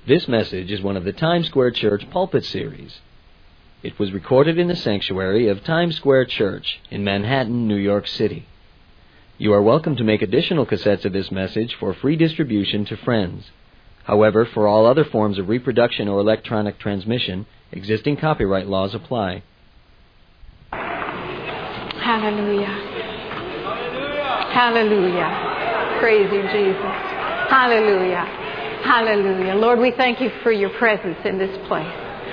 This message is one of the Times Square Church Pulpit Series. It was recorded in the sanctuary of Times Square Church in Manhattan, New York City. You are welcome to make additional cassettes of this message for free distribution to friends. However, for all other forms of reproduction or electronic transmission, existing copyright laws apply. Hallelujah. Hallelujah. Praise you, Jesus. Hallelujah. Hallelujah. Lord, we thank you for your presence in this place.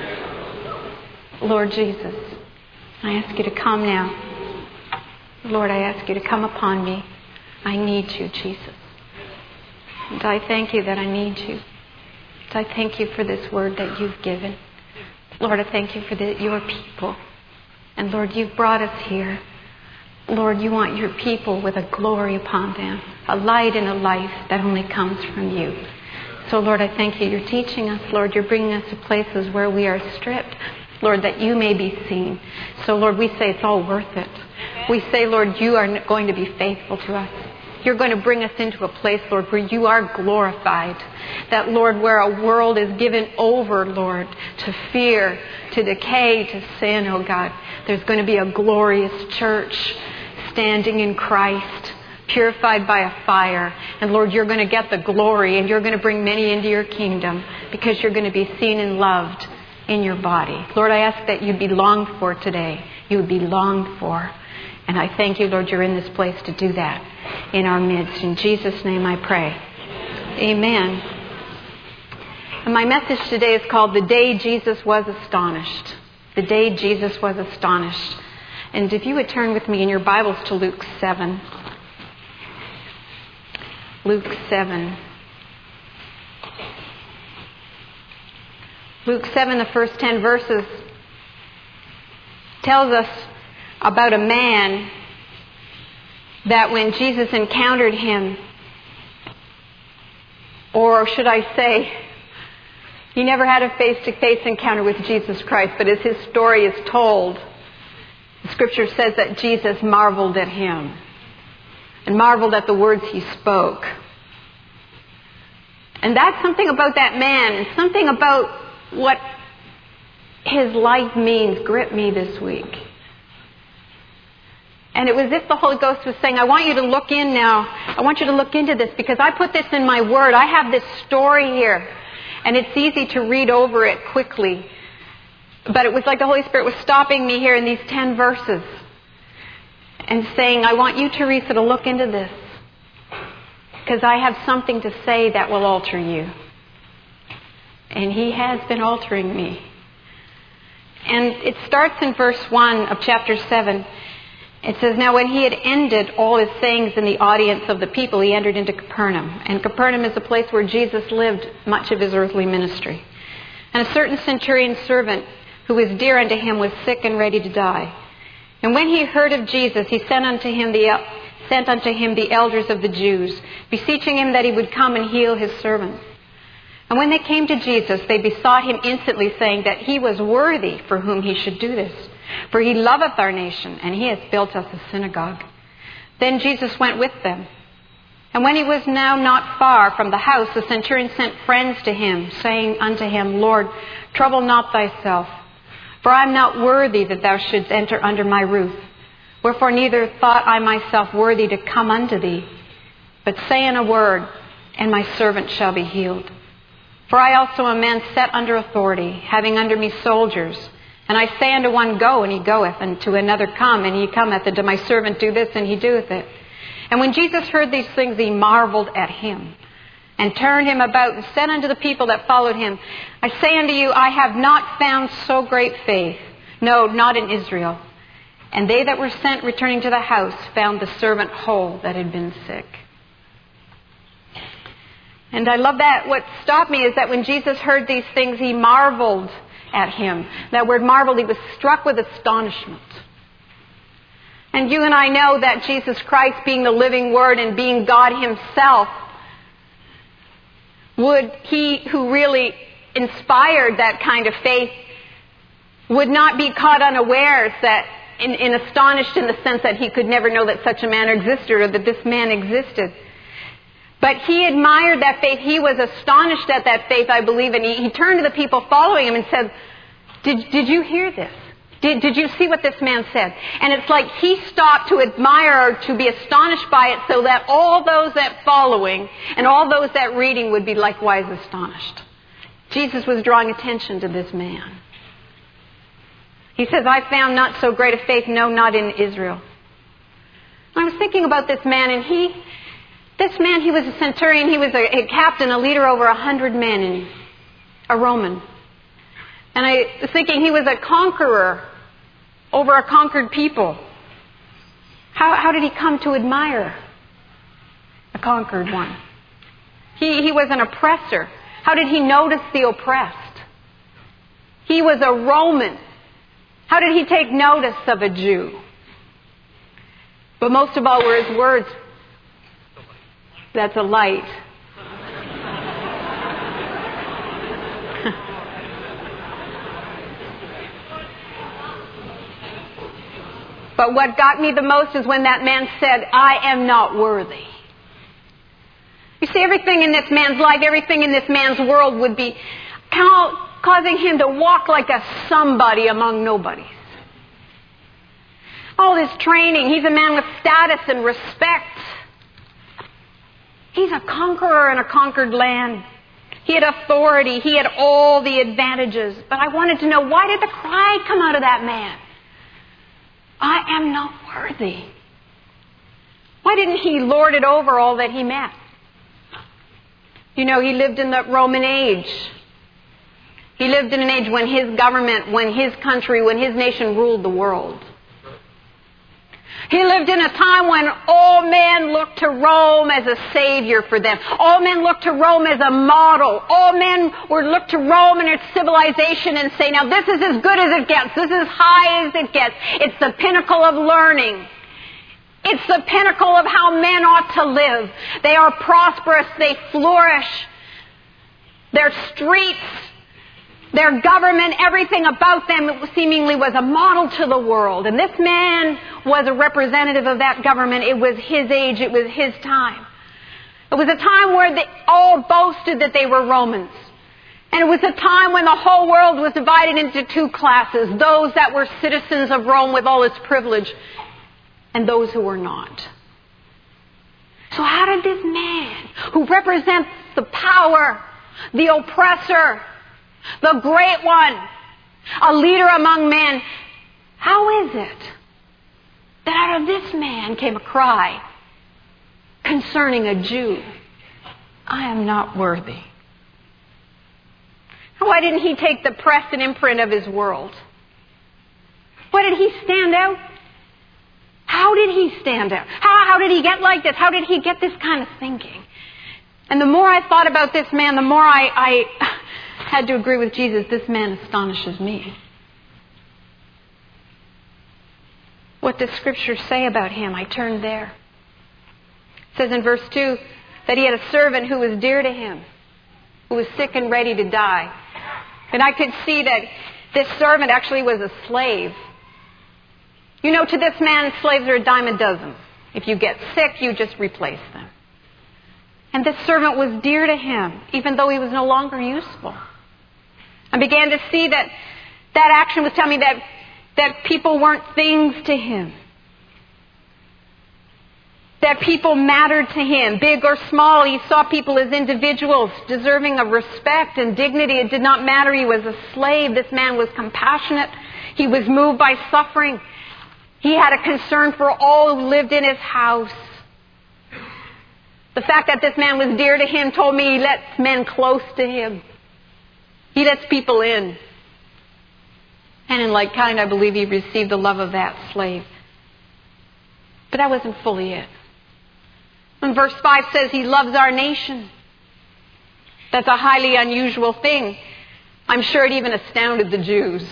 Lord Jesus, I ask you to come now. Lord, I ask you to come upon me. I need you, Jesus. And I thank you that I need you. And I thank you for this word that you've given. Lord, I thank you for your people. And Lord, you've brought us here. Lord, you want your people with a glory upon them, a light and a life that only comes from you. So, Lord, I thank you. You're teaching us, Lord. You're bringing us to places where we are stripped, Lord, that you may be seen. So, Lord, we say it's all worth it. We say, Lord, you are going to be faithful to us. You're going to bring us into a place, Lord, where you are glorified. That, Lord, where a world is given over, Lord, to fear, to decay, to sin, oh God. There's going to be a glorious church standing in Christ, purified by a fire. And Lord, you're going to get the glory and you're going to bring many into your kingdom because you're going to be seen and loved in your body. Lord, I ask that you'd be longed for today. You would be longed for. And I thank you, Lord, you're in this place to do that in our midst. In Jesus' name I pray. Amen. And my message today is called The Day Jesus Was Astonished. The Day Jesus Was Astonished. And if you would turn with me in your Bibles to Luke 7. Luke 7. Luke 7, the first 10 verses, tells us about a man that when Jesus encountered him, or should I say, he never had a face-to-face encounter with Jesus Christ, but as his story is told, the Scripture says that Jesus marveled at him and marveled at the words he spoke. And that's something about that man and something about what his life means gripped me this week. And it was as if the Holy Ghost was saying, I want you to look in now. I want you to look into this because I put this in my word. I have this story here. And it's easy to read over it quickly. But it was like the Holy Spirit was stopping me here in these 10 verses and saying, I want you, Teresa, to look into this because I have something to say that will alter you. And he has been altering me. And it starts in verse 1 of chapter 7. It says, Now when he had ended all his sayings in the audience of the people, he entered into Capernaum. And Capernaum is the place where Jesus lived much of his earthly ministry. And a certain centurion's servant, who was dear unto him, was sick and ready to die. And when he heard of Jesus, he sent unto him the elders of the Jews, beseeching him that he would come and heal his servant. And when they came to Jesus, they besought him instantly, saying that he was worthy for whom he should do this. For he loveth our nation, and he has built us a synagogue. Then Jesus went with them. And when he was now not far from the house, the centurion sent friends to him, saying unto him, Lord, trouble not thyself, for I am not worthy that thou shouldst enter under my roof. Wherefore neither thought I myself worthy to come unto thee, but say in a word, and my servant shall be healed. For I also am a man set under authority, having under me soldiers. And I say unto one, Go, and he goeth, and to another, Come, and he cometh, and to my servant, Do this, and he doeth it. And when Jesus heard these things, he marveled at him, and turned him about, and said unto the people that followed him, I say unto you, I have not found so great faith, no, not in Israel. And they that were sent, returning to the house, found the servant whole that had been sick. And I love that. What stopped me is that when Jesus heard these things, he marveled at him. That word marveled, he was struck with astonishment. And you and I know that Jesus Christ, being the living Word and being God himself, he who really inspired that kind of faith would not be caught unawares that in astonished in the sense that he could never know that such a man existed or that this man existed. But he admired that faith. He was astonished at that faith, I believe. And he turned to the people following him and said, Did you hear this? Did you see what this man said? And it's like he stopped to admire or to be astonished by it so that all those that following and all those that reading would be likewise astonished. Jesus was drawing attention to this man. He says, I found not so great a faith, no, not in Israel. I was thinking about this man, and he was a centurion. He was a captain, a leader over 100 men, and a Roman. And I was thinking he was a conqueror over a conquered people. How did he come to admire a conquered one? He was an oppressor. How did he notice the oppressed? He was a Roman. How did he take notice of a Jew? But most of all were his words. That's a light. But what got me the most is when that man said, I am not worthy. You see, everything in this man's life, everything in this man's world would be causing him to walk like a somebody among nobodies. All his training, he's a man with status and respect. He's a conqueror in a conquered land. He had authority. He had all the advantages. But I wanted to know, why did the cry come out of that man? I am not worthy. Why didn't he lord it over all that he met? You know, he lived in the Roman age. He lived in an age when his government, when his country, when his nation ruled the world. He lived in a time when all men looked to Rome as a savior for them. All men looked to Rome as a model. All men would look to Rome and its civilization and say, now this is as good as it gets. This is as high as it gets. It's the pinnacle of learning. It's the pinnacle of how men ought to live. They are prosperous. They flourish. Their streets, their government, everything about them seemingly was a model to the world. And this man was a representative of that government. It was his age. It was his time. It was a time where they all boasted that they were Romans. And it was a time when the whole world was divided into two classes. Those that were citizens of Rome with all its privilege, and those who were not. So how did this man, who represents the power, the oppressor, the great one, a leader among men, how is it that out of this man came a cry concerning a Jew? I am not worthy. Why didn't he take the press and imprint of his world? Why did he stand out? How did he stand out? How did he get like this? How did he get this kind of thinking? And the more I thought about this man, the more I had to agree with Jesus. This man astonishes me. What does Scripture say about him? I turned there. It says in verse 2 that he had a servant who was dear to him, who was sick and ready to die. And I could see that this servant actually was a slave. You know, to this man, slaves are a dime a dozen. If you get sick, you just replace them. And this servant was dear to him, even though he was no longer useful. I began to see that action was telling me that people weren't things to him. That people mattered to him, big or small. He saw people as individuals, deserving of respect and dignity. It did not matter he was a slave. This man was compassionate. He was moved by suffering. He had a concern for all who lived in his house. The fact that this man was dear to him told me he lets men close to him. He lets people in. And in like kind, I believe he received the love of that slave. But that wasn't fully it. When verse 5 says he loves our nation, that's a highly unusual thing. I'm sure it even astounded the Jews.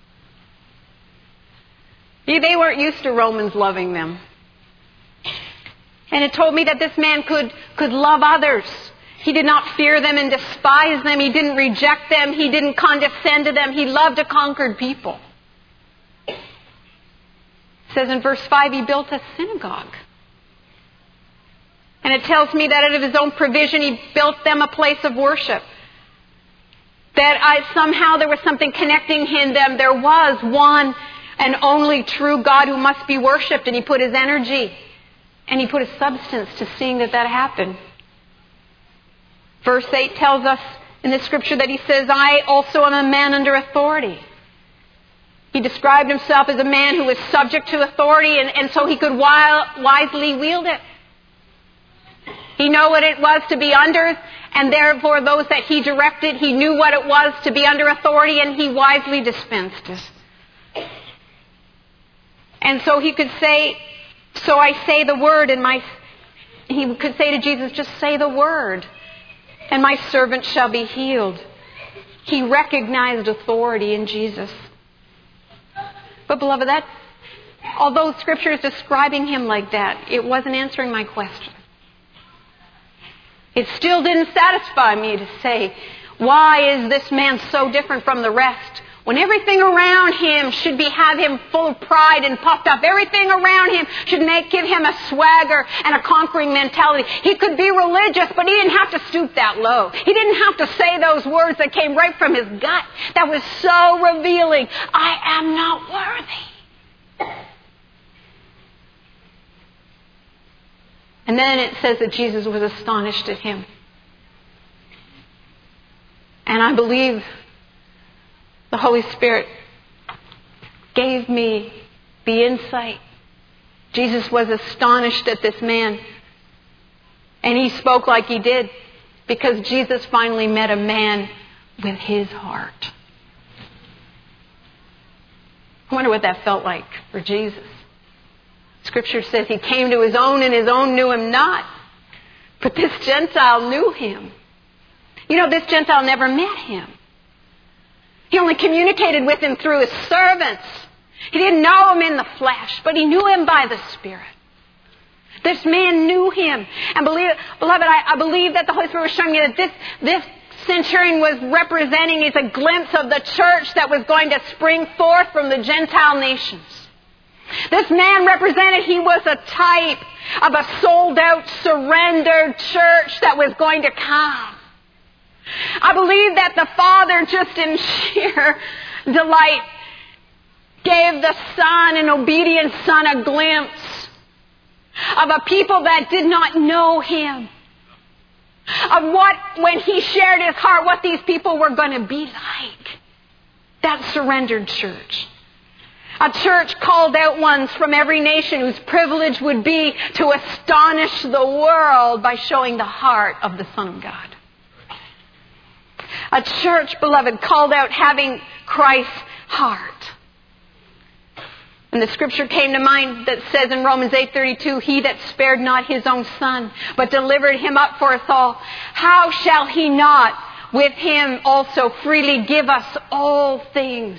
They weren't used to Romans loving them. And it told me that this man could love others. He did not fear them and despise them. He didn't reject them. He didn't condescend to them. He loved a conquered people. It says in verse 5, he built a synagogue. And it tells me that out of His own provision, He built them a place of worship. That somehow there was something connecting in them. There was one and only true God who must be worshipped. And He put His energy and He put His substance to seeing that happened. Verse 8 tells us in the Scripture that He says, I also am a man under authority. He described Himself as a man who was subject to authority, and so He could wisely wield it. He knew what it was to be under, and therefore those that He directed, He knew what it was to be under authority, and He wisely dispensed it. And so He could say, so I say the word, He could say to Jesus, just say the word, and my servant shall be healed. He recognized authority in Jesus. But beloved, although Scripture is describing Him like that, it wasn't answering my question. It still didn't satisfy me to say, why is this man so different from the rest? When everything around him should have him full of pride and puffed up. Everything around him should give him a swagger and a conquering mentality. He could be religious, but he didn't have to stoop that low. He didn't have to say those words that came right from his gut. That was so revealing. I am not worthy. And then it says that Jesus was astonished at him. And I believe the Holy Spirit gave me the insight. Jesus was astonished at this man. And He spoke like He did because Jesus finally met a man with His heart. I wonder what that felt like for Jesus. Scripture says He came to His own and His own knew Him not. But this Gentile knew Him. You know, this Gentile never met Him. He only communicated with Him through His servants. He didn't know Him in the flesh, but he knew Him by the Spirit. This man knew Him. And beloved, I believe that the Holy Spirit was showing me that this centurion was representing is a glimpse of the church that was going to spring forth from the Gentile nations. This man represented, he was a type of a sold-out, surrendered church that was going to come. I believe that the Father, just in sheer delight, gave the Son, an obedient Son, a glimpse of a people that did not know Him. Of what, when He shared His heart, what these people were going to be like. That surrendered church. A church called out ones from every nation whose privilege would be to astonish the world by showing the heart of the Son of God. A church, beloved, called out having Christ's heart. And the Scripture came to mind that says in Romans 8:32, He that spared not His own Son, but delivered Him up for us all, how shall He not with Him also freely give us all things?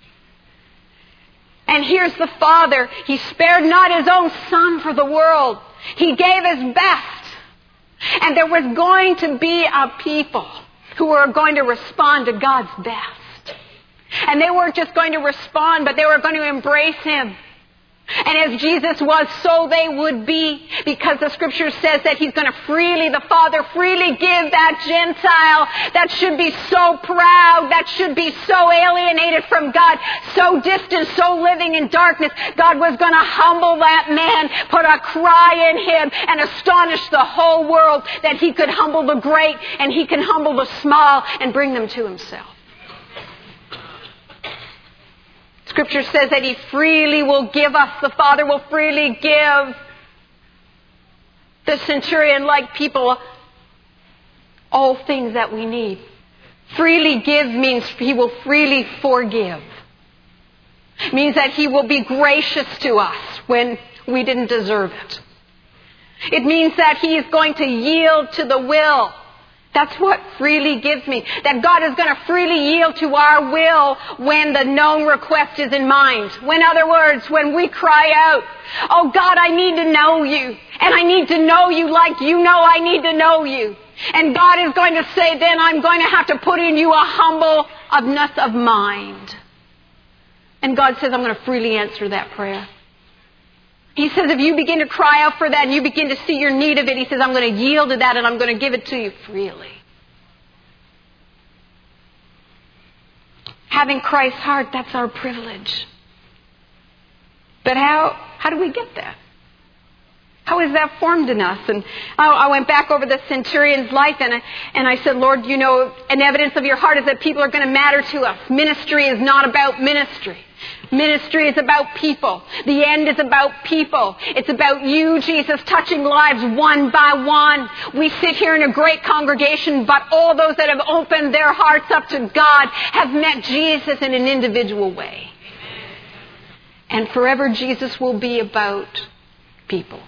And here's the Father. He spared not His own Son for the world. He gave His best. And there was going to be a people who were going to respond to God's best. And they weren't just going to respond, but they were going to embrace Him. And as Jesus was, so they would be, because the Scripture says that He's going to the Father freely give that Gentile that should be so proud, that should be so alienated from God, so distant, so living in darkness. God was going to humble that man, put a cry in him, and astonish the whole world that He could humble the great and He can humble the small and bring them to Himself. Scripture says that He freely will give us, the Father will freely give the centurion-like people all things that we need. Freely give means He will freely forgive. It means that He will be gracious to us when we didn't deserve it. It means that He is going to yield to the will. That's what freely gives me. That God is going to freely yield to our will when the known request is in mind. In other words, when we cry out, oh God, I need to know You. And I need to know You like You know I need to know You. And God is going to say, then I'm going to have to put in you a humbleness of mind. And God says, I'm going to freely answer that prayer. He says if you begin to cry out for that and you begin to see your need of it, he says, I'm going to yield to that and I'm going to give it to you freely. Having Christ's heart, that's our privilege. But how do we get that? How is that formed in us? And I went back over the centurion's life and I said, Lord, you know, an evidence of your heart is that people are going to matter to us. Ministry is not about ministry. Ministry is about people. The end is about people. It's about you, Jesus, touching lives one by one. We sit here in a great congregation, but all those that have opened their hearts up to God have met Jesus in an individual way. And forever Jesus will be about people.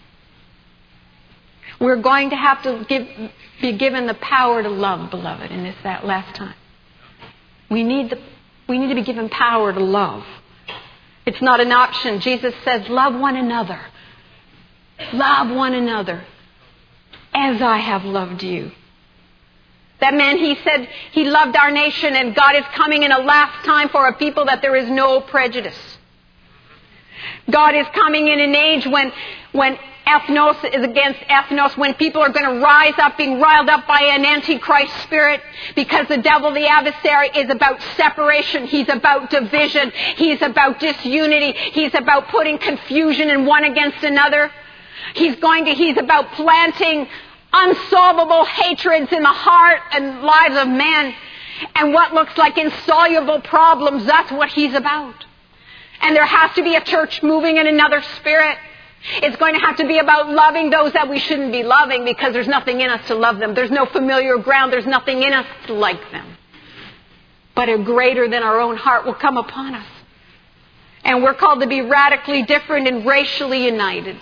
We're going to have to be given the power to love, beloved, and it's that last time. We need to be given power to love. It's not an option. Jesus says, love one another. Love one another as I have loved you. That man, he said he loved our nation, and God is coming in a last time for a people that there is no prejudice. God is coming in an age when ethnos is against ethnos, when people are going to rise up being riled up by an antichrist spirit, because the devil, the adversary, is about separation. He's about division. He's about disunity. He's about putting confusion in one against another. He's about planting unsolvable hatreds in the heart and lives of men. And what looks like insoluble problems, that's what he's about. And there has to be a church moving in another spirit. It's going to have to be about loving those that we shouldn't be loving, because there's nothing in us to love them. There's no familiar ground. There's nothing in us to like them. But a greater than our own heart will come upon us. And we're called to be radically different and racially united.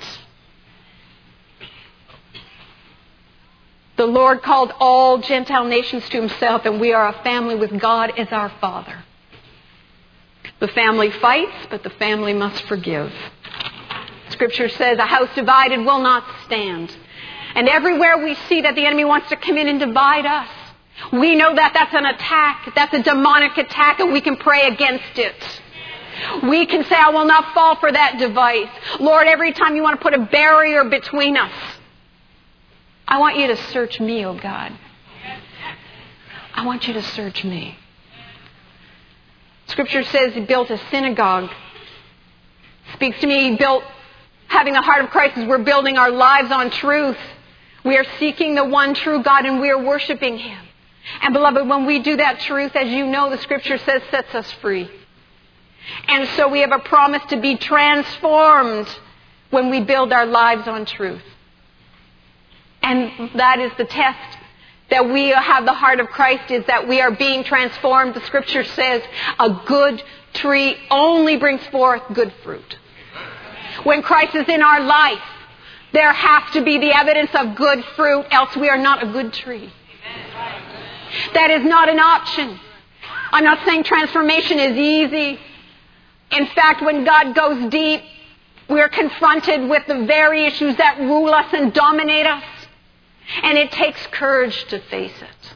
The Lord called all Gentile nations to himself, and we are a family with God as our Father. The family fights, but the family must forgive. Scripture says a house divided will not stand. And everywhere we see that the enemy wants to come in and divide us, we know that that's an attack. That's a demonic attack, and we can pray against it. We can say, I will not fall for that device. Lord, every time you want to put a barrier between us, I want you to search me, oh God. I want you to search me. Scripture says he built a synagogue. Speaks to me, having a heart of Christ as we're building our lives on truth. We are seeking the one true God, and we are worshiping him. And beloved, when we do that, truth, as you know, the Scripture says, sets us free. And so we have a promise to be transformed when we build our lives on truth. And that is the test that we have the heart of Christ, is that we are being transformed. The Scripture says a good tree only brings forth good fruit. When Christ is in our life, there has to be the evidence of good fruit, else we are not a good tree. That is not an option. I'm not saying transformation is easy. In fact, when God goes deep, we're confronted with the very issues that rule us and dominate us. And it takes courage to face it.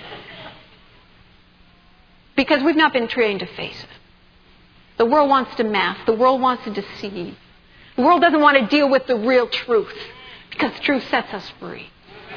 Because we've not been trained to face it. The world wants to mask. The world wants to deceive. The world doesn't want to deal with the real truth, because truth sets us free.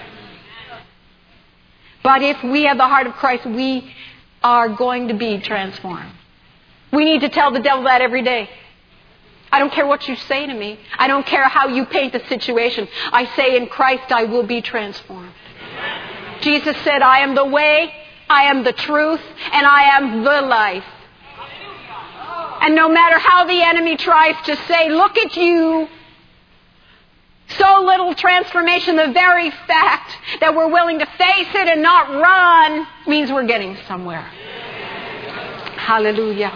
But if we have the heart of Christ, we are going to be transformed. We need to tell the devil that every day. I don't care what you say to me. I don't care how you paint the situation. I say in Christ I will be transformed. Jesus said, I am the way, I am the truth, and I am the life. And no matter how the enemy tries to say, look at you, so little transformation, the very fact that we're willing to face it and not run means we're getting somewhere. Hallelujah.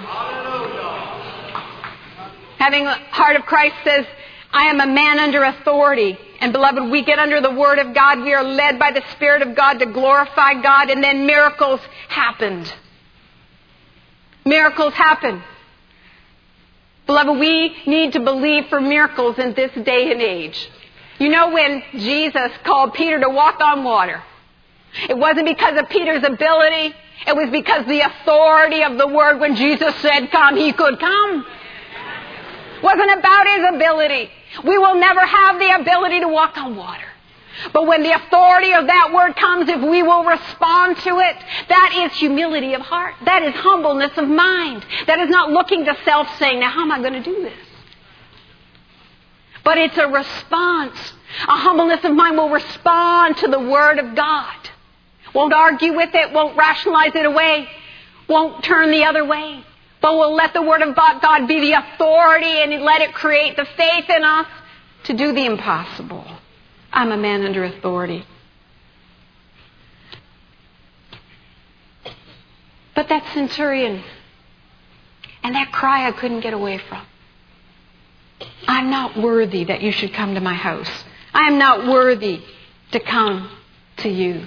Having a heart of Christ says, I am a man under authority. And beloved, we get under the Word of God. We are led by the Spirit of God to glorify God. And then miracles happened. Miracles happen. Beloved, we need to believe for miracles in this day and age. You know, when Jesus called Peter to walk on water, it wasn't because of Peter's ability. It was because the authority of the Word. When Jesus said come, he could come. Wasn't about his ability. We will never have the ability to walk on water. But when the authority of that word comes, if we will respond to it, that is humility of heart. That is humbleness of mind. That is not looking to self saying, now how am I going to do this? But it's a response. A humbleness of mind will respond to the Word of God. Won't argue with it, won't rationalize it away, won't turn the other way. But will let the Word of God be the authority and let it create the faith in us to do the impossible. I'm a man under authority. But that centurion and that cry I couldn't get away from. I'm not worthy that you should come to my house. I am not worthy to come to you.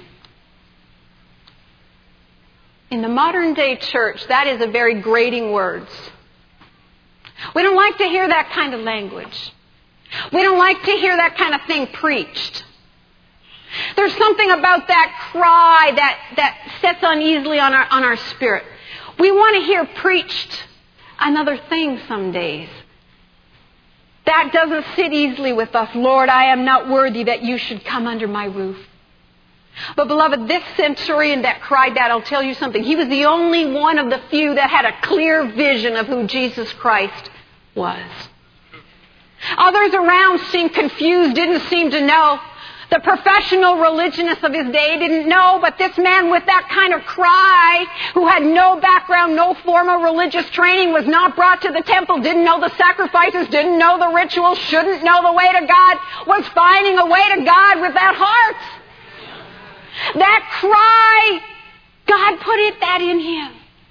In the modern day church, that is a very grating word. We don't like to hear that kind of language. We don't like to hear that kind of thing preached. There's something about that cry that sets uneasily on our spirit. We want to hear preached another thing some days. That doesn't sit easily with us. Lord, I am not worthy that you should come under my roof. But beloved, this centurion that cried that, I'll tell you something. He was the only one of the few that had a clear vision of who Jesus Christ was. Others around seemed confused, didn't seem to know. The professional religionists of his day didn't know, but this man with that kind of cry, who had no background, no formal religious training, was not brought to the temple, didn't know the sacrifices, didn't know the rituals, shouldn't know the way to God, was finding a way to God with that heart. That cry, God put that in him.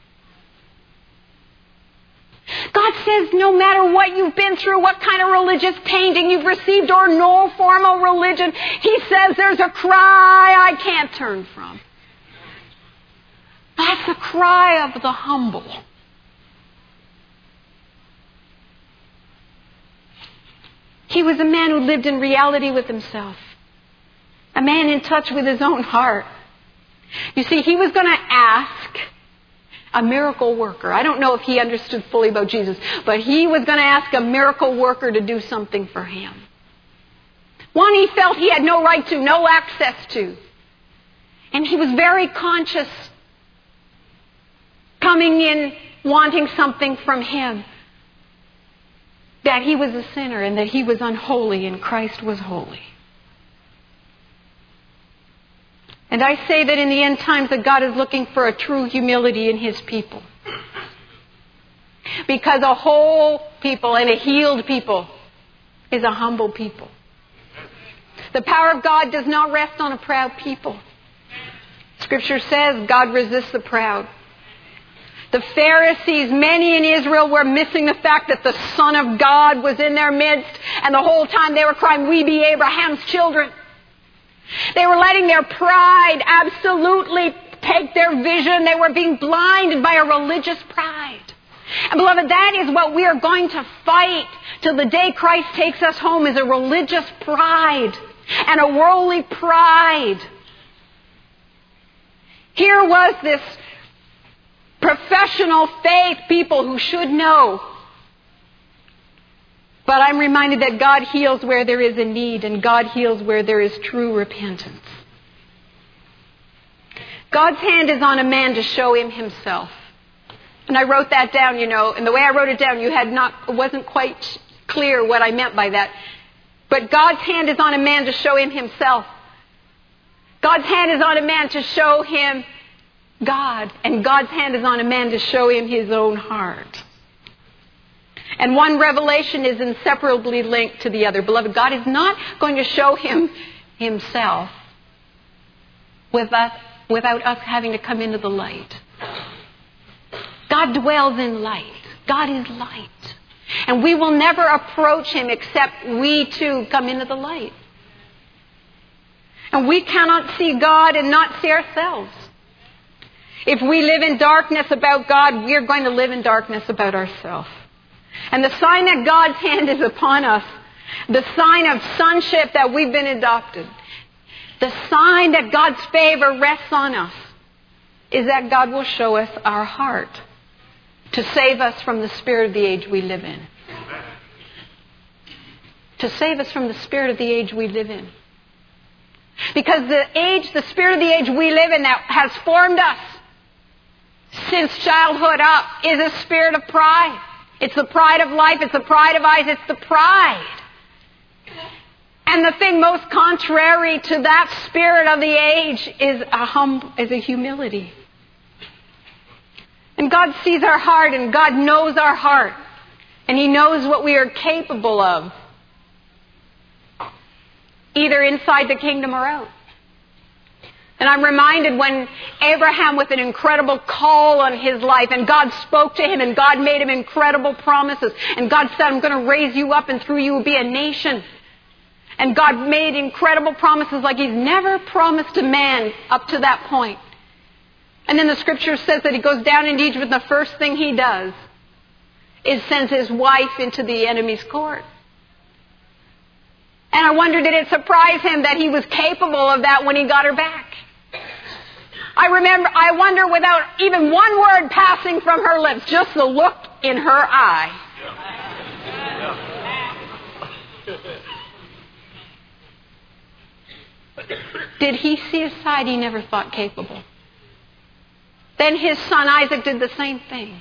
God says no matter what you've been through, what kind of religious tainting you've received or no formal religion, He says there's a cry I can't turn from. That's the cry of the humble. He was a man who lived in reality with himself. A man in touch with his own heart. You see, he was going to ask a miracle worker. I don't know if he understood fully about Jesus, but he was going to ask a miracle worker to do something for him. One he felt he had no right to, no access to. And he was very conscious coming in wanting something from him. That he was a sinner and that he was unholy and Christ was holy. And I say that in the end times that God is looking for a true humility in His people. Because a whole people and a healed people is a humble people. The power of God does not rest on a proud people. Scripture says God resists the proud. The Pharisees, many in Israel, were missing the fact that the Son of God was in their midst. And the whole time they were crying, "We be Abraham's children." They were letting their pride absolutely take their vision. They were being blinded by a religious pride. And beloved, that is what we are going to fight till the day Christ takes us home, is a religious pride and a worldly pride. Here was this professional faith people who should know. But I'm reminded that God heals where there is a need, and God heals where there is true repentance. God's hand is on a man to show him Himself. And I wrote that down, and the way I wrote it down, it wasn't quite clear what I meant by that. But God's hand is on a man to show him Himself. God's hand is on a man to show him God, and God's hand is on a man to show him his own heart. And one revelation is inseparably linked to the other. Beloved, God is not going to show him Himself without us having to come into the light. God dwells in light. God is light. And we will never approach Him except we too come into the light. And we cannot see God and not see ourselves. If we live in darkness about God, we are going to live in darkness about ourselves. And the sign that God's hand is upon us, the sign of sonship that we've been adopted, the sign that God's favor rests on us, is that God will show us our heart to save us from the spirit of the age we live in. to save us from the spirit of the age we live in. Because the spirit of the age we live in that has formed us since childhood up is a spirit of pride. It's the pride of life. It's the pride of eyes. It's the pride. And the thing most contrary to that spirit of the age is a humility. And God sees our heart, and God knows our heart. And He knows what we are capable of, either inside the kingdom or out. And I'm reminded when Abraham, with an incredible call on his life, and God spoke to him, and God made him incredible promises. And God said, I'm going to raise you up, and through you will be a nation. And God made incredible promises like He's never promised a man up to that point. And then the scripture says that he goes down into Egypt, and the first thing he does is sends his wife into the enemy's court. And I wonder, did it surprise him that he was capable of that when he got her back? I wonder, without even one word passing from her lips, just the look in her eye. Did he see a side he never thought capable? Then his son Isaac did the same thing.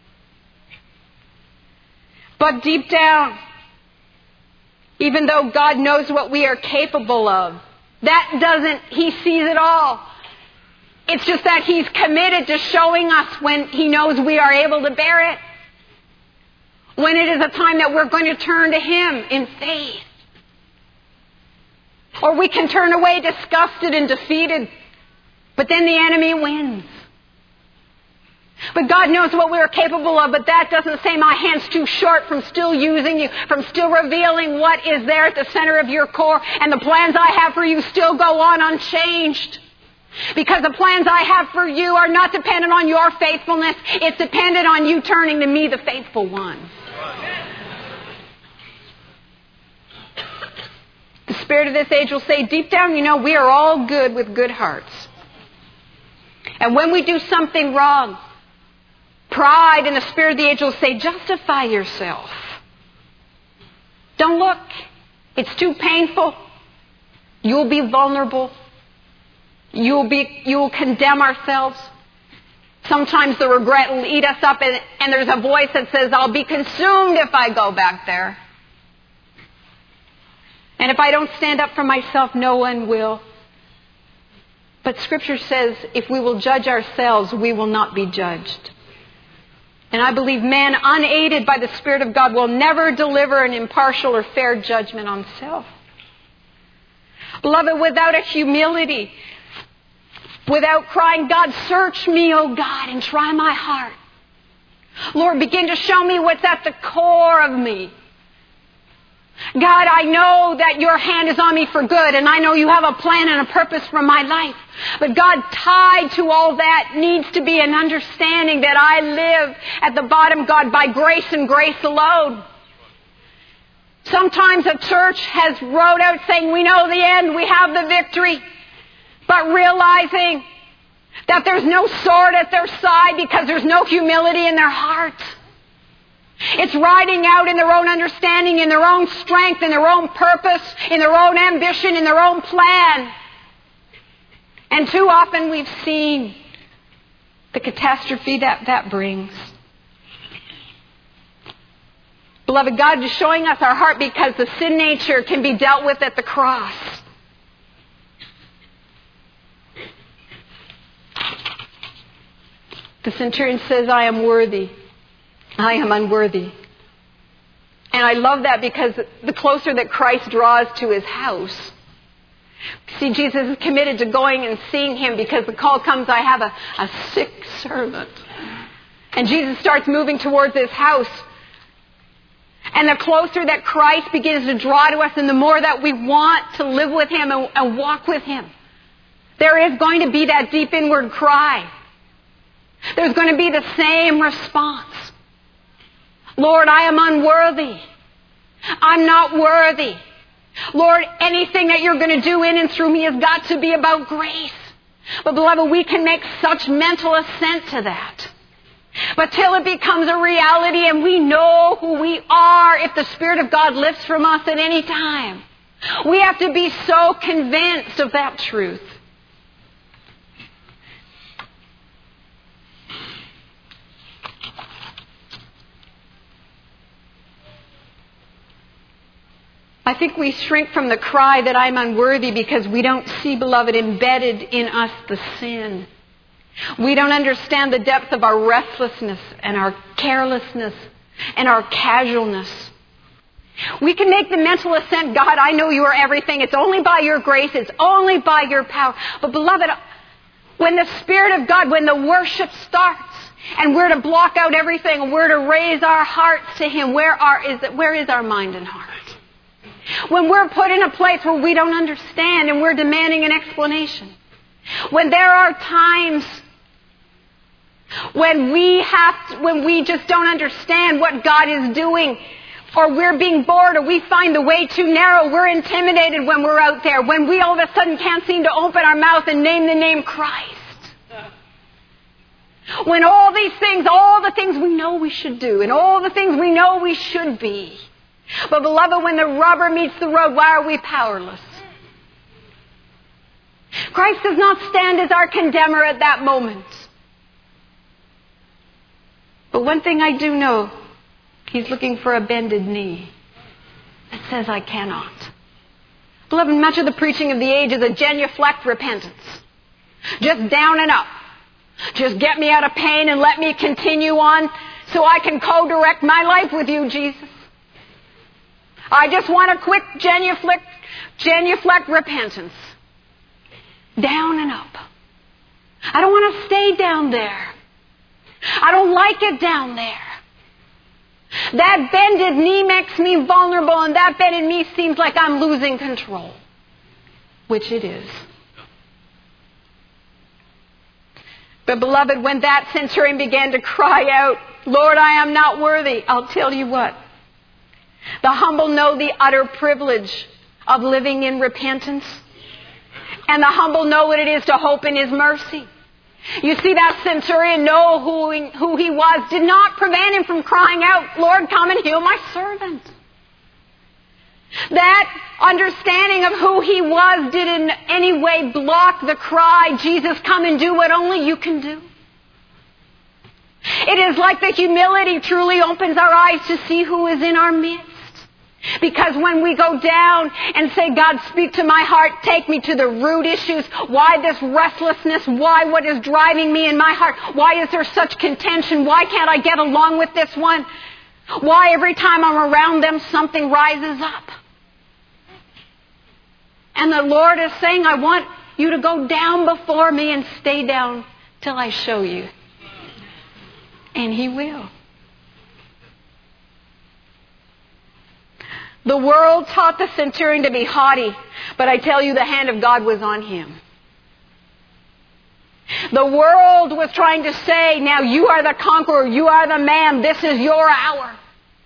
But deep down, even though God knows what we are capable of, He sees it all. It's just that He's committed to showing us when He knows we are able to bear it. When it is a time that we're going to turn to Him in faith. Or we can turn away disgusted and defeated, but then the enemy wins. But God knows what we are capable of, but that doesn't say my hand's too short from still using you, from still revealing what is there at the center of your core, and the plans I have for you still go on unchanged. Because the plans I have for you are not dependent on your faithfulness. It's dependent on you turning to me, the faithful one. The spirit of this age will say, deep down, we are all good with good hearts. And when we do something wrong, pride and the spirit of the age will say, justify yourself. Don't look. It's too painful. You'll be vulnerable. You will condemn ourselves. Sometimes the regret will eat us up, and there's a voice that says, I'll be consumed if I go back there. And if I don't stand up for myself, no one will. But Scripture says, if we will judge ourselves, we will not be judged. And I believe man, unaided by the Spirit of God, will never deliver an impartial or fair judgment on self. Beloved, without a humility, without crying, God, search me, O God, and try my heart. Lord, begin to show me what's at the core of me. God, I know that your hand is on me for good, and I know you have a plan and a purpose for my life. But God, tied to all that needs to be an understanding that I live at the bottom, God, by grace and grace alone. Sometimes a church has wrote out saying, we know the end, we have the victory. But realizing that there's no sword at their side because there's no humility in their heart. It's riding out in their own understanding, in their own strength, in their own purpose, in their own ambition, in their own plan. And too often we've seen the catastrophe that brings. Beloved, God is showing us our heart because the sin nature can be dealt with at the cross. The centurion says, I am worthy. I am unworthy. And I love that because the closer that Christ draws to his house, see, Jesus is committed to going and seeing him because the call comes, I have a sick servant. And Jesus starts moving towards his house. And the closer that Christ begins to draw to us and the more that we want to live with him and walk with him, there is going to be that deep inward cry. There's going to be the same response. Lord, I am unworthy. I'm not worthy. Lord, anything that you're going to do in and through me has got to be about grace. But beloved, we can make such mental assent to that. But till it becomes a reality and we know who we are, if the Spirit of God lifts from us at any time, we have to be so convinced of that truth. I think we shrink from the cry that I'm unworthy because we don't see, beloved, embedded in us the sin. We don't understand the depth of our restlessness and our carelessness and our casualness. We can make the mental assent, God, I know you are everything. It's only by your grace. It's only by your power. But beloved, when the Spirit of God, when the worship starts, and we're to block out everything, and we're to raise our hearts to Him, where is our mind and heart? When we're put in a place where we don't understand and we're demanding an explanation. When there are times when we just don't understand what God is doing, or we're being bored, or we find the way too narrow, we're intimidated when we're out there, when we all of a sudden can't seem to open our mouth and name the name Christ. When all these things, all the things we know we should do, and all the things we know we should be. But beloved, when the rubber meets the road, why are we powerless? Christ does not stand as our condemner at that moment. But one thing I do know, He's looking for a bended knee that says, I cannot. Beloved, much of the preaching of the age is a genuflect repentance. Just down and up. Just get me out of pain and let me continue on so I can co-direct my life with you, Jesus. I just want a quick genuflect repentance. Down and up. I don't want to stay down there. I don't like it down there. That bended knee makes me vulnerable, and that bended knee seems like I'm losing control. Which it is. But beloved, when that centurion began to cry out, Lord, I am not worthy, I'll tell you what. The humble know the utter privilege of living in repentance. And the humble know what it is to hope in His mercy. You see, that centurion know who he was, did not prevent him from crying out, Lord, come and heal my servant. That understanding of who he was did in any way block the cry, Jesus, come and do what only you can do. It is like the humility truly opens our eyes to see who is in our midst. Because when we go down and say, God, speak to my heart, take me to the root issues. Why this restlessness? Why what is driving me in my heart? Why is there such contention? Why can't I get along with this one? Why every time I'm around them something rises up? And the Lord is saying, I want you to go down before me and stay down till I show you. And He will. The world taught the centurion to be haughty, but I tell you the hand of God was on him. The world was trying to say, now you are the conqueror, you are the man, this is your hour.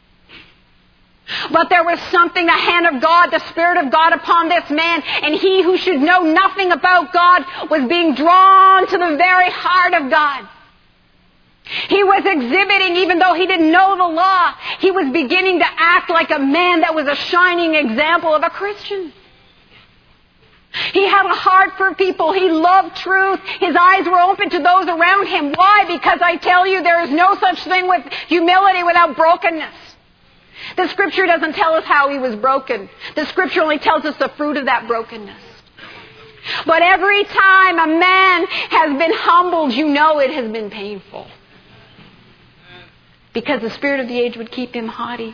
But there was something, the hand of God, the Spirit of God upon this man, and he who should know nothing about God was being drawn to the very heart of God. He was exhibiting, even though he didn't know the law, he was beginning to act like a man that was a shining example of a Christian. He had a heart for people. He loved truth. His eyes were open to those around him. Why? Because I tell you, there is no such thing with humility without brokenness. The Scripture doesn't tell us how he was broken. The Scripture only tells us the fruit of that brokenness. But every time a man has been humbled, you know it has been painful. Because the spirit of the age would keep him haughty.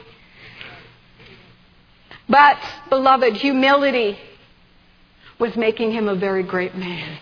But, beloved, humility was making him a very great man.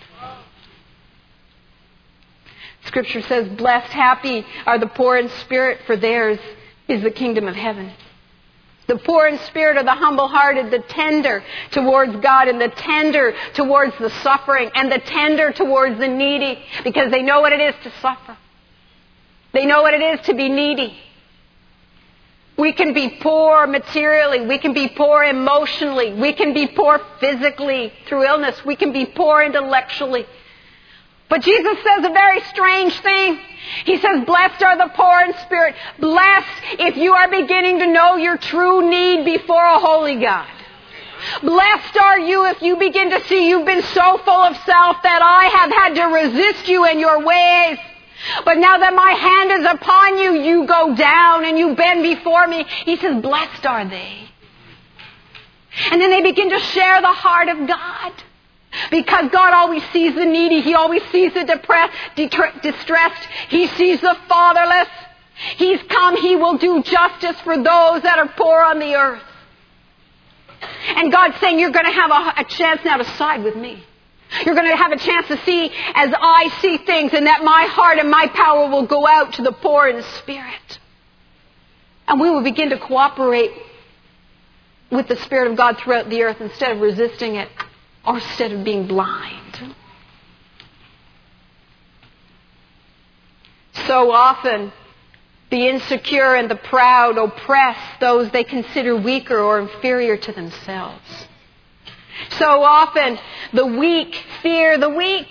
Scripture says, blessed, happy are the poor in spirit, for theirs is the kingdom of heaven. The poor in spirit are the humble-hearted, the tender towards God, and the tender towards the suffering, and the tender towards the needy, because they know what it is to suffer. They know what it is to be needy. We can be poor materially. We can be poor emotionally. We can be poor physically through illness. We can be poor intellectually. But Jesus says a very strange thing. He says, blessed are the poor in spirit. Blessed if you are beginning to know your true need before a holy God. Blessed are you if you begin to see you've been so full of self that I have had to resist you in your ways. But now that my hand is upon you, you go down and you bend before me. He says, blessed are they. And then they begin to share the heart of God. Because God always sees the needy. He always sees the depressed, distressed. He sees the fatherless. He's come. He will do justice for those that are poor on the earth. And God's saying, you're going to have a chance now to side with me. You're going to have a chance to see as I see things, and that my heart and my power will go out to the poor in spirit. And we will begin to cooperate with the Spirit of God throughout the earth instead of resisting it or instead of being blind. So often, the insecure and the proud oppress those they consider weaker or inferior to themselves. So often, the weak fear the weak.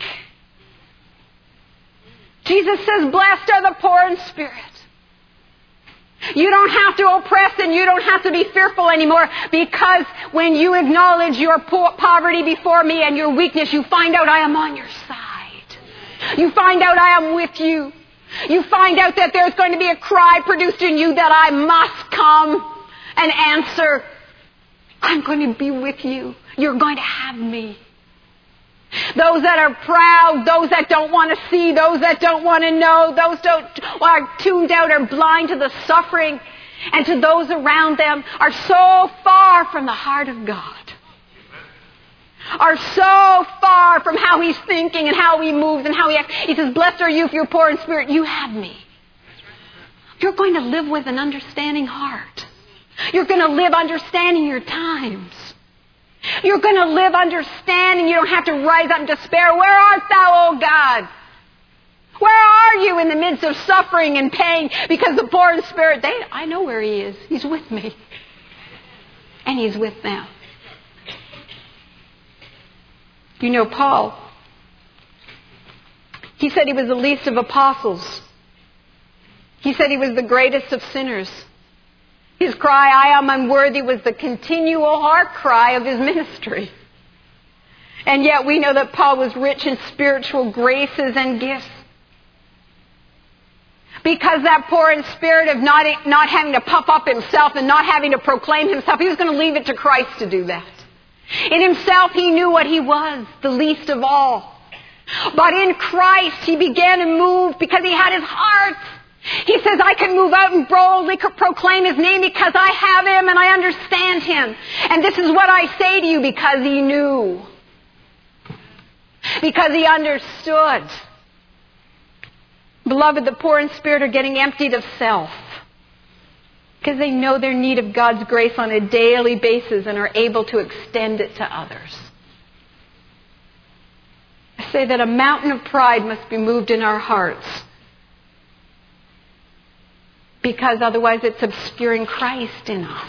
Jesus says, blessed are the poor in spirit. You don't have to oppress and you don't have to be fearful anymore, because when you acknowledge your poverty before me and your weakness, you find out I am on your side. You find out I am with you. You find out that there's going to be a cry produced in you that I must come and answer. I'm going to be with you. You're going to have me. Those that are proud, those that don't want to see, those that don't want to know, those that are tuned out or blind to the suffering and to those around them are so far from the heart of God. Are so far from how He's thinking and how He moves and how He acts. He says, blessed are you if you're poor in spirit. You have me. You're going to live with an understanding heart. You're going to live understanding your times. You're going to live understanding. You don't have to rise up in despair. Where art thou, O God? Where are you in the midst of suffering and pain? Because the poor in spirit, I know where He is. He's with me. And He's with them. You know Paul. He said he was the least of apostles. He said he was the greatest of sinners. His cry, I am unworthy, was the continual heart cry of his ministry. And yet we know that Paul was rich in spiritual graces and gifts. Because that poor in spirit of not having to puff up himself and not having to proclaim himself, he was going to leave it to Christ to do that. In himself, he knew what he was, the least of all. But in Christ, he began to move because he had his heart. He says, I can move out and boldly proclaim His name because I have Him and I understand Him. And this is what I say to you because he knew. Because he understood. Beloved, the poor in spirit are getting emptied of self. Because they know their need of God's grace on a daily basis and are able to extend it to others. I say that a mountain of pride must be moved in our hearts. Because otherwise it's obscuring Christ in us.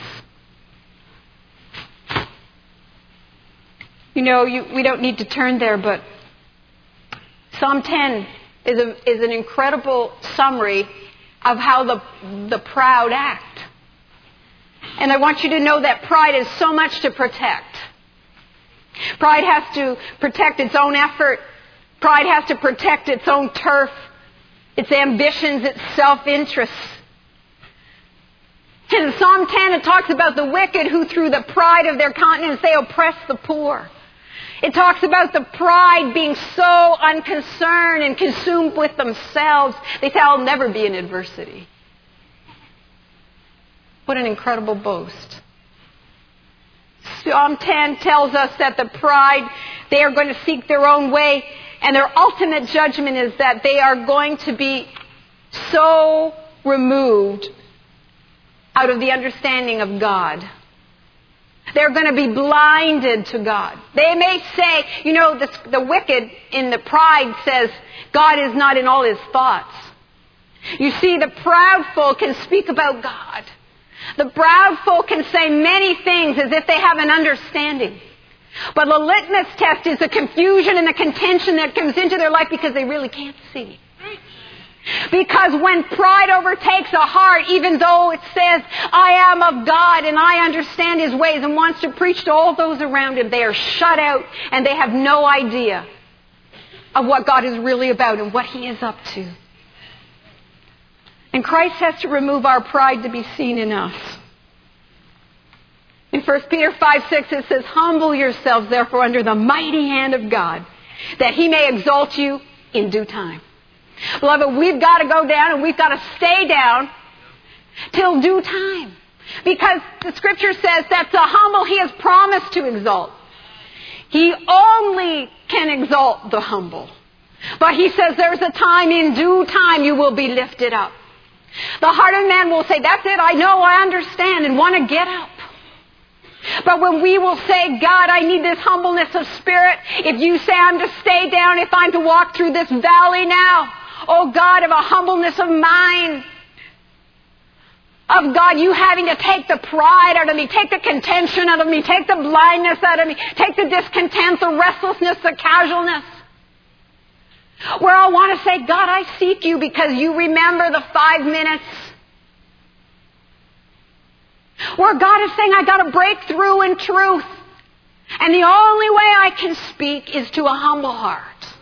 You know, we don't need to turn there, but Psalm 10 is an incredible summary of how the proud act. And I want you to know that pride is so much to protect. Pride has to protect its own effort. Pride has to protect its own turf, its ambitions, its self-interests. In Psalm 10, it talks about the wicked who through the pride of their countenance, they oppress the poor. It talks about the pride being so unconcerned and consumed with themselves. They say, I'll never be in adversity. What an incredible boast. Psalm 10 tells us that the pride, they are going to seek their own way, and their ultimate judgment is that they are going to be so removed out of the understanding of God. They're going to be blinded to God. They may say, you know, the wicked in the pride says, God is not in all his thoughts. You see, the proud folk can speak about God. The proud folk can say many things as if they have an understanding. But the litmus test is the confusion and the contention that comes into their life because they really can't see. Because when pride overtakes a heart, even though it says, I am of God and I understand His ways and wants to preach to all those around Him, they are shut out and they have no idea of what God is really about and what He is up to. And Christ has to remove our pride to be seen in us. In 1 Peter 5:6 it says, humble yourselves therefore under the mighty hand of God, that He may exalt you in due time. Beloved, we've got to go down and we've got to stay down till due time. Because the Scripture says that the humble He has promised to exalt. He only can exalt the humble. But He says there's a time, in due time you will be lifted up. The heart of man will say, that's it, I know, I understand, and want to get up. But when we will say, God, I need this humbleness of spirit, if you say I'm to stay down, if I'm to walk through this valley now, oh God, of a humbleness of mind, of God, you having to take the pride out of me, take the contention out of me, take the blindness out of me, take the discontent, the restlessness, the casualness. Where I want to say, God, I seek you because you remember the 5 minutes. Where God is saying, I got to break through in truth. And the only way I can speak is to a humble heart.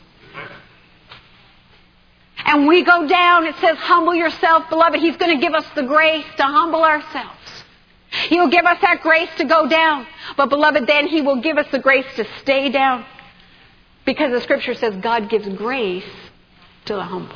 And we go down, it says, humble yourself, beloved. He's going to give us the grace to humble ourselves. He'll give us that grace to go down. But beloved, then He will give us the grace to stay down. Because the Scripture says God gives grace to the humble.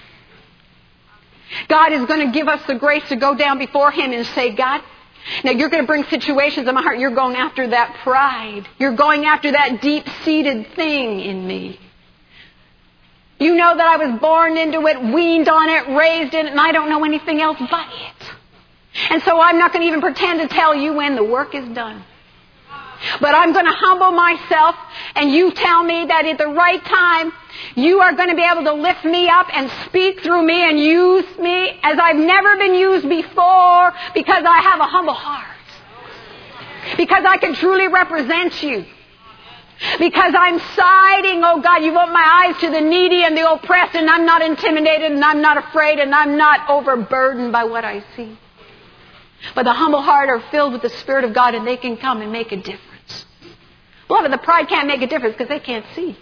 God is going to give us the grace to go down before Him and say, God, now you're going to bring situations in my heart. You're going after that pride. You're going after that deep-seated thing in me. You know that I was born into it, weaned on it, raised in it, and I don't know anything else but it. And so I'm not going to even pretend to tell you when the work is done. But I'm going to humble myself, and you tell me that at the right time, you are going to be able to lift me up and speak through me and use me as I've never been used before, because I have a humble heart. Because I can truly represent you. Because I'm siding, oh God, you've opened my eyes to the needy and the oppressed, and I'm not intimidated and I'm not afraid and I'm not overburdened by what I see. But the humble heart are filled with the Spirit of God, and they can come and make a difference. Beloved, the pride can't make a difference because they can't see.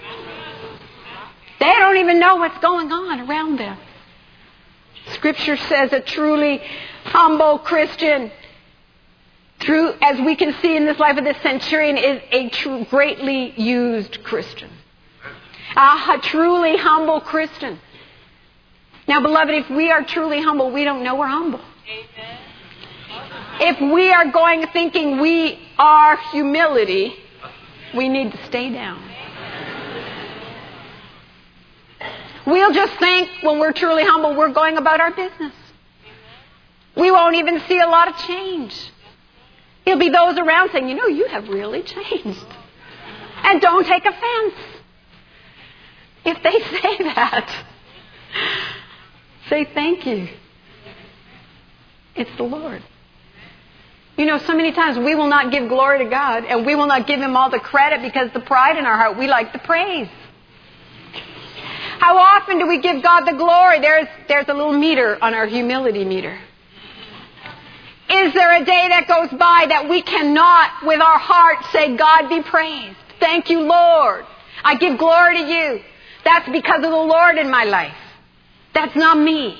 They don't even know what's going on around them. Scripture says a truly humble Christian, as we can see in this life of this centurion, is a greatly used Christian. A truly humble Christian. Now, beloved, if we are truly humble, we don't know we're humble. Amen. If we are going thinking we are humility, we need to stay down. We'll just think when we're truly humble, we're going about our business. We won't even see a lot of change. There'll be those around saying, you know, you have really changed. And don't take offense if they say that. Say thank you. It's the Lord. You know, so many times we will not give glory to God, and we will not give Him all the credit because the pride in our heart, we like the praise. How often do we give God the glory? There's a little meter on our humility meter. Is there a day that goes by that we cannot, with our heart, say, God be praised? Thank you, Lord. I give glory to you. That's because of the Lord in my life. That's not me.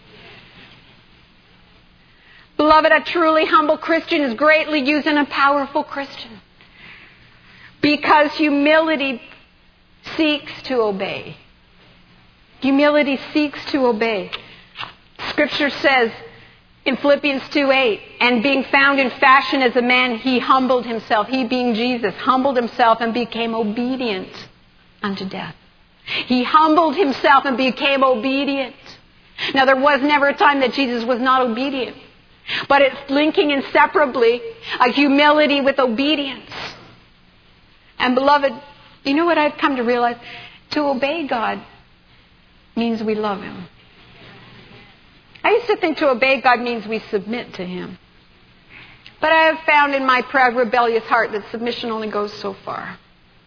Beloved, a truly humble Christian is greatly used in a powerful Christian. Because humility seeks to obey. Humility seeks to obey. Scripture says in Philippians 2:8, and being found in fashion as a man, He humbled Himself. He being Jesus, humbled Himself and became obedient unto death. He humbled Himself and became obedient. Now, there was never a time that Jesus was not obedient. But it's linking inseparably a humility with obedience. And beloved, you know what I've come to realize? To obey God means we love Him. I used to think to obey God means we submit to Him. But I have found in my proud, rebellious heart that submission only goes so far.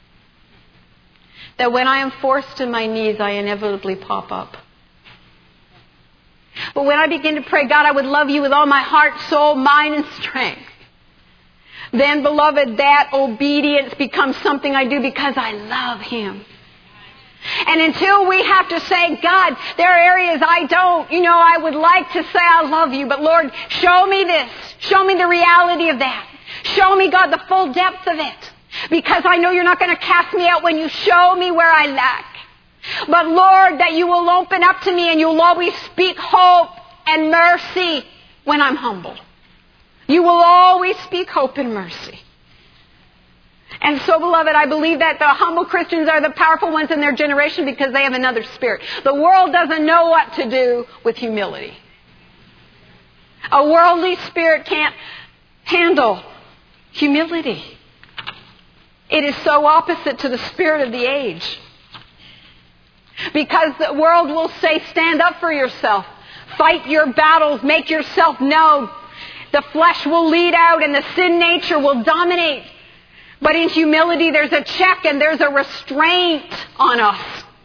That when I am forced to my knees, I inevitably pop up. But when I begin to pray, God, I would love you with all my heart, soul, mind, and strength, then, beloved, that obedience becomes something I do because I love Him. And until we have to say, God, there are areas I don't, I would like to say I love you, but Lord, show me this. Show me the reality of that. Show me, God, the full depth of it. Because I know you're not going to cast me out when you show me where I lack. But Lord, that you will open up to me and you'll always speak hope and mercy when I'm humble. You will always speak hope and mercy. And so, beloved, I believe that the humble Christians are the powerful ones in their generation because they have another spirit. The world doesn't know what to do with humility. A worldly spirit can't handle humility. It is so opposite to the spirit of the age. Because the world will say, stand up for yourself. Fight your battles. Make yourself known. The flesh will lead out and the sin nature will dominate. But in humility, there's a check and there's a restraint on us.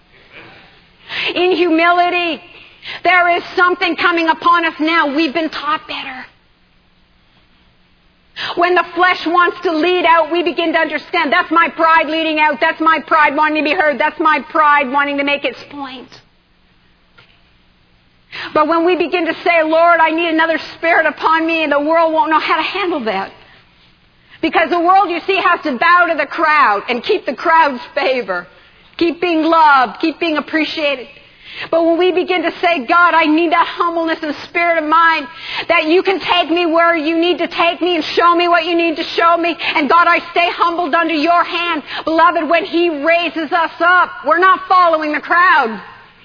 In humility, there is something coming upon us now. We've been taught better. When the flesh wants to lead out, we begin to understand that's my pride leading out. That's my pride wanting to be heard. That's my pride wanting to make its point. But when we begin to say, Lord, I need another spirit upon me, and the world won't know how to handle that. Because the world, you see, has to bow to the crowd and keep the crowd's favor. Keep being loved. Keep being appreciated. But when we begin to say, God, I need that humbleness and spirit of mind, that you can take me where you need to take me and show me what you need to show me. And God, I stay humbled under your hand. Beloved, when He raises us up, we're not following the crowd.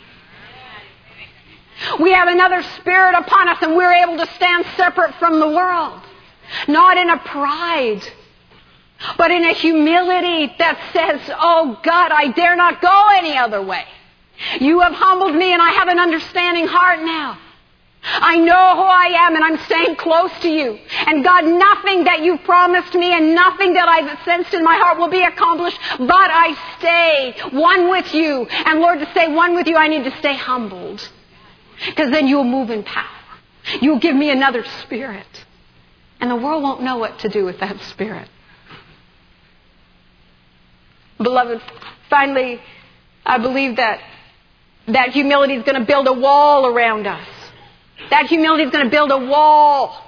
We have another spirit upon us and we're able to stand separate from the world. Not in a pride, but in a humility that says, oh God, I dare not go any other way. You have humbled me and I have an understanding heart now. I know who I am and I'm staying close to you. And God, nothing that you've promised me and nothing that I've sensed in my heart will be accomplished, but I stay one with you. And Lord, to stay one with you, I need to stay humbled. Because then you'll move in power. You'll give me another spirit. And the world won't know what to do with that spirit. Beloved, finally, I believe that humility is going to build a wall around us. That humility is going to build a wall.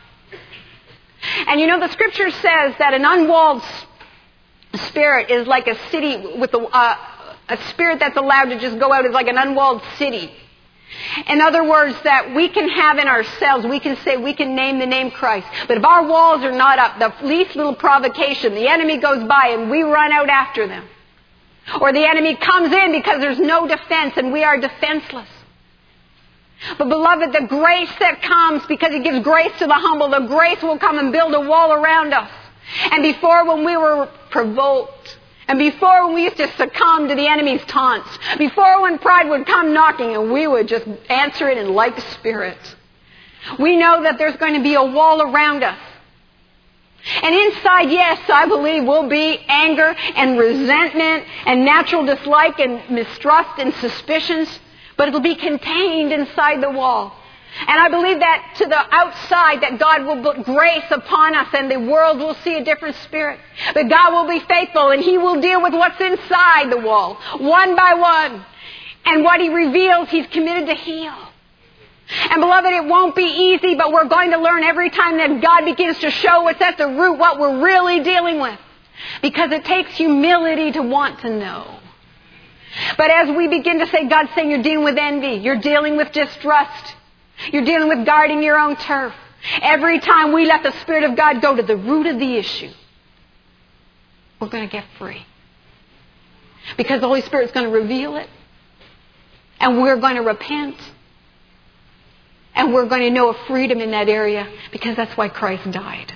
And the Scripture says that an unwalled spirit is like a city with a spirit that's allowed to just go out is like an unwalled city. In other words, that we can have in ourselves, we can name the name Christ. But if our walls are not up, the least little provocation, the enemy goes by and we run out after them. Or the enemy comes in because there's no defense and we are defenseless. But beloved, the grace that comes because He gives grace to the humble, the grace will come and build a wall around us. And before, when we were provoked, and before when we used to succumb to the enemy's taunts, before when pride would come knocking and we would just answer it in like spirit, we know that there's going to be a wall around us. And inside, yes, I believe will be anger and resentment and natural dislike and mistrust and suspicions, but it'll be contained inside the wall. And I believe that to the outside that God will put grace upon us and the world will see a different spirit. But God will be faithful and He will deal with what's inside the wall, one by one. And what He reveals, He's committed to heal. And beloved, it won't be easy, but we're going to learn every time that God begins to show what's at the root, what we're really dealing with. Because it takes humility to want to know. But as we begin to say, God's saying you're dealing with envy, you're dealing with distrust, you're dealing with guarding your own turf. Every time we let the Spirit of God go to the root of the issue, we're going to get free. Because the Holy Spirit's going to reveal it. And we're going to repent. And we're going to know a freedom in that area because that's why Christ died.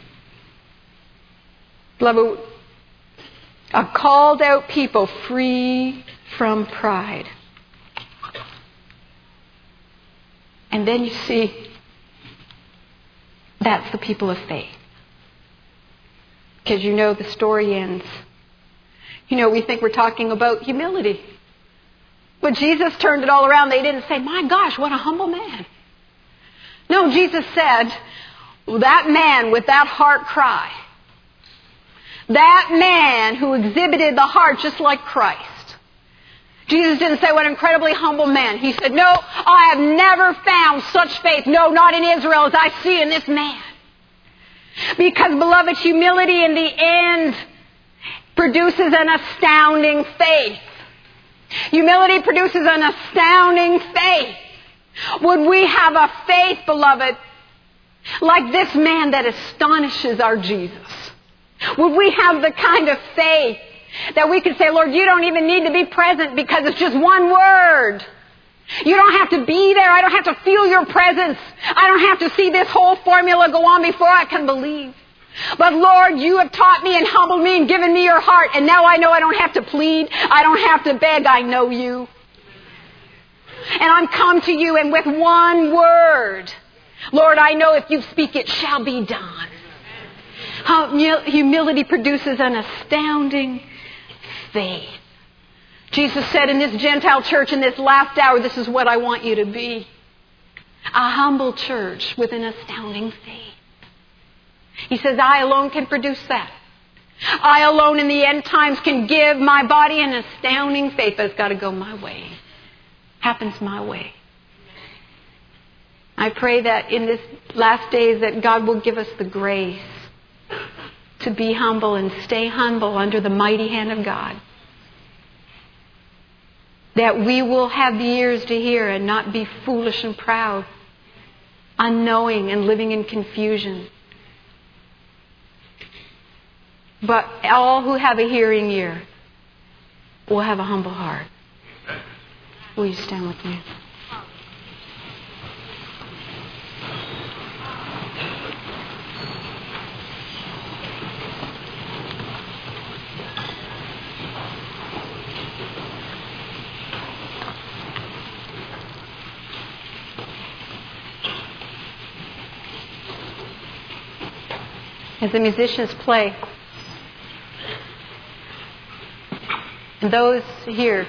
Beloved, a called out people free from pride. And then you see That's the people of faith. Because you know the story ends. You know, we think we're talking about humility. But Jesus turned it all around. They didn't say, my gosh, what a humble man. No, Jesus said, that man with that heart cry, that man who exhibited the heart just like Christ. Jesus didn't say, what an incredibly humble man. He said, no, I have never found such faith. No, not in Israel as I see in this man. Because, beloved, humility in the end produces an astounding faith. Humility produces an astounding faith. Would we have a faith, beloved, like this man that astonishes our Jesus? Would we have the kind of faith that we could say, Lord, you don't even need to be present because it's just one word. You don't have to be there. I don't have to feel your presence. I don't have to see this whole formula go on before I can believe. But Lord, you have taught me and humbled me and given me your heart. And now I know I don't have to plead. I don't have to beg. I know you. And I'm come to you and with one word, Lord, I know if you speak, it shall be done. Humility produces an astounding faith. Jesus said in this Gentile church in this last hour, this is what I want you to be. A humble church with an astounding faith. He says, I alone can produce that. I alone in the end times can give my body an astounding faith, but it's got to go my way. Happens my way. I pray that in this last days that God will give us the grace to be humble and stay humble under the mighty hand of God. That we will have the ears to hear and not be foolish and proud, unknowing and living in confusion. But all who have a hearing ear will have a humble heart. Will you stand with me? As the musicians play, and those here,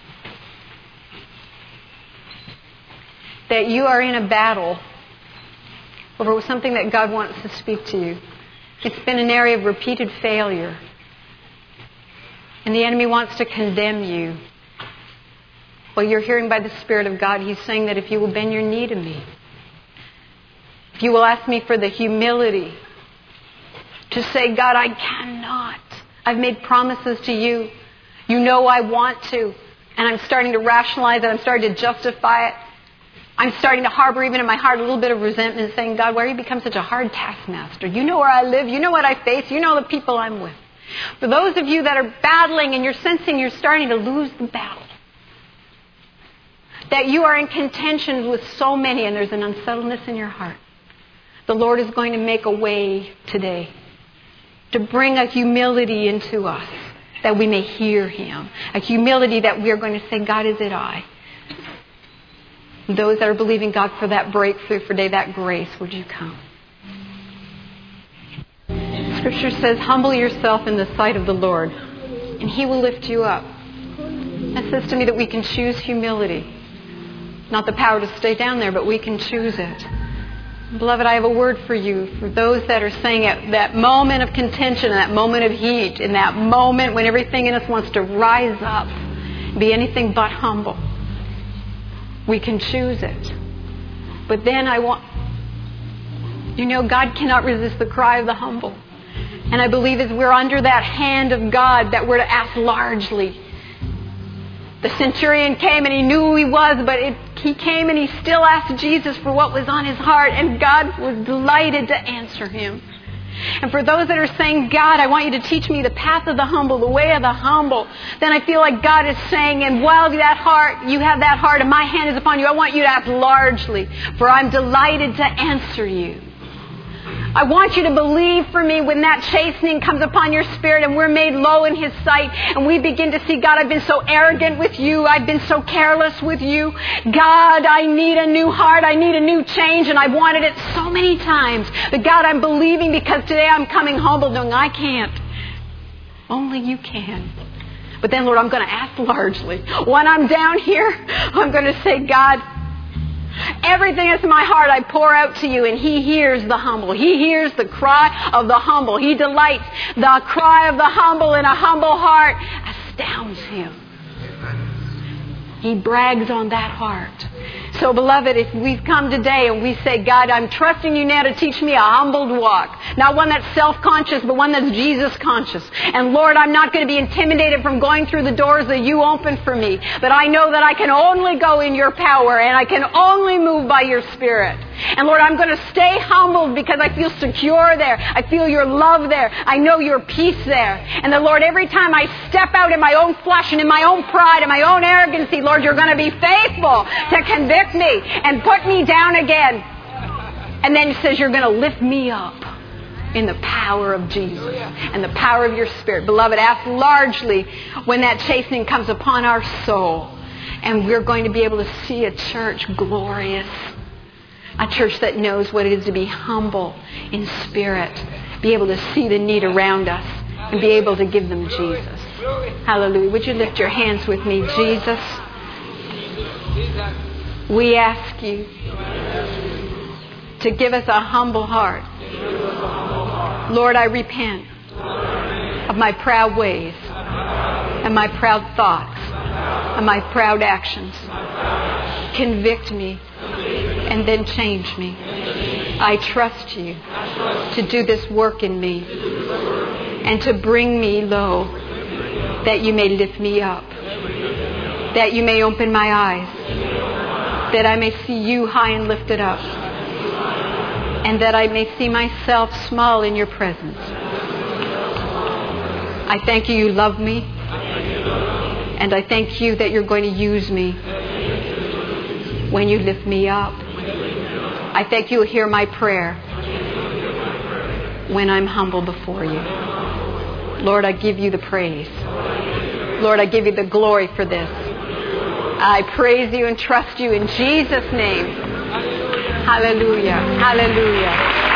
that you are in a battle over something that God wants to speak to you. It's been an area of repeated failure. And the enemy wants to condemn you. Well, you're hearing by the Spirit of God, He's saying that if you will bend your knee to me, if you will ask me for the humility to say, God, I cannot. I've made promises to you. You know I want to. And I'm starting to rationalize it. I'm starting to justify it. I'm starting to harbor even in my heart a little bit of resentment, saying, God, why have you become such a hard taskmaster? You know where I live. You know what I face. You know the people I'm with. For those of you that are battling and you're sensing you're starting to lose the battle, that you are in contention with so many and there's an unsettledness in your heart, the Lord is going to make a way today to bring a humility into us that we may hear Him. A humility that we are going to say, God, is it I? Those that are believing God for that breakthrough, for that grace, would you come? Scripture says, humble yourself in the sight of the Lord, and He will lift you up. That says to me that we can choose humility. Not the power to stay down there, but we can choose it. Beloved, I have a word for you, for those that are saying at that moment of contention, that moment of heat, in that moment when everything in us wants to rise up, be anything but humble. We can choose it. But then God cannot resist the cry of the humble. And I believe as we're under that hand of God that we're to ask largely. The centurion came and he knew who he was, but he came and he still asked Jesus for what was on his heart, and God was delighted to answer him. And for those that are saying, God, I want you to teach me the path of the humble, the way of the humble, then I feel like God is saying, and while you have that heart and my hand is upon you, I want you to act largely, for I'm delighted to answer you. I want you to believe for me when that chastening comes upon your spirit and we're made low in His sight and we begin to see, God, I've been so arrogant with you. I've been so careless with you. God, I need a new heart. I need a new change, and I've wanted it so many times. But God, I'm believing because today I'm coming humble knowing I can't. Only you can. But then, Lord, I'm going to ask largely. When I'm down here, I'm going to say, God, everything that's in my heart I pour out to you, and He hears the humble. He hears the cry of the humble. He delights. The cry of the humble in a humble heart astounds Him. He brags on that heart. So, beloved, if we've come today and we say, God, I'm trusting you now to teach me a humbled walk. Not one that's self-conscious, but one that's Jesus-conscious. And Lord, I'm not going to be intimidated from going through the doors that you open for me. But I know that I can only go in your power and I can only move by your Spirit. And Lord, I'm going to stay humbled because I feel secure there. I feel your love there. I know your peace there. And the Lord, every time I step out in my own flesh and in my own pride and my own arrogancy, Lord, you're going to be faithful to convict me and put me down again. And then He says you're going to lift me up in the power of Jesus and the power of your Spirit. Beloved, ask largely when that chastening comes upon our soul. And we're going to be able to see a church glorious. A church that knows what it is to be humble in spirit. Be able to see the need around us and be able to give them Jesus. Hallelujah. Would you lift your hands with me? Jesus, we ask you to give us a humble heart. Lord, I repent of my proud ways and my proud thoughts and my proud actions. Convict me and then change me. I trust you to do this work in me and to bring me low, that you may lift me up, that you may open my eyes, that I may see you high and lifted up, and that I may see myself small in your presence. I thank you love me, and I thank you that you're going to use me when you lift me up. I thank you will hear my prayer when I'm humble before you. Lord, I give you the praise. Lord, I give you the glory for this. I praise you and trust you in Jesus' name. Hallelujah. Hallelujah.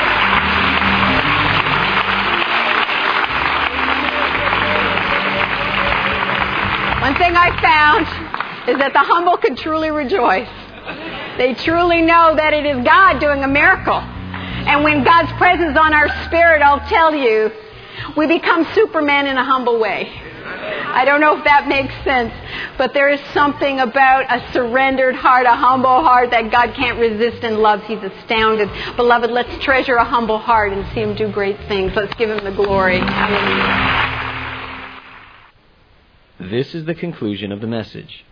One thing I found is that the humble can truly rejoice. They truly know that it is God doing a miracle. And when God's presence is on our spirit, I'll tell you, we become Superman in a humble way. I don't know if that makes sense, but there is something about a surrendered heart, a humble heart that God can't resist and loves. He's astounded. Beloved, let's treasure a humble heart and see Him do great things. Let's give Him the glory. Hallelujah. This is the conclusion of the message.